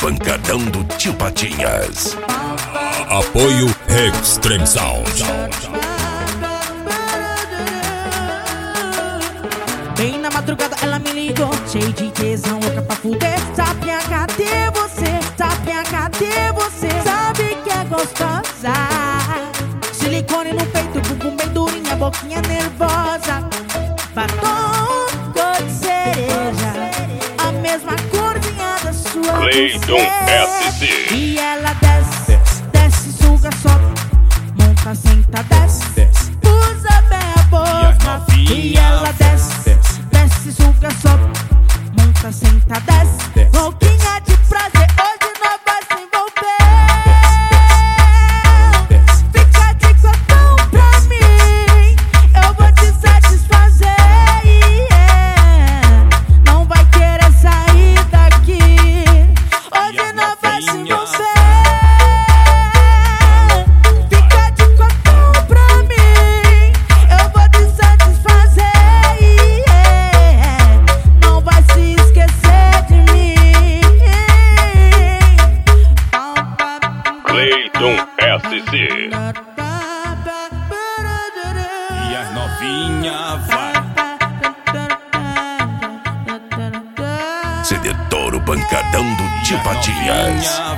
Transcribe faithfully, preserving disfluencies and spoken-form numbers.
Pancadão do Tio Patinhas. Apoio Extreme Sound. Bem na madrugada ela me ligou, cheio de tesão, louca pra fuder. Tapinha, cadê você? Tapinha, cadê você? Sabe que é gostosa. Silicone no peito, bumbum bem durinha, boquinha nervosa. Batom cor de cereja, a mesma corzinha da sua Cleiton S C. E ela desce, desce, desce, suga, sobe, monta, senta, desce, desce, usa bem a boca. E ela desce, desce, desce, suga, sobe, monta, senta, desce, desce, boquinha de prazer, hoje nós vai se envolver. Fica de cotão pra mim, eu vou te satisfazer. Yeah. Não vai querer sair daqui, hoje nós vai se envolver. Fica de cotão pra mim, eu vou te satisfazer. Yeah. Não vai se esquecer de mim. Cleiton S C. E as novinha vai. Sedetor, o Pancadão do Tio Patinhas.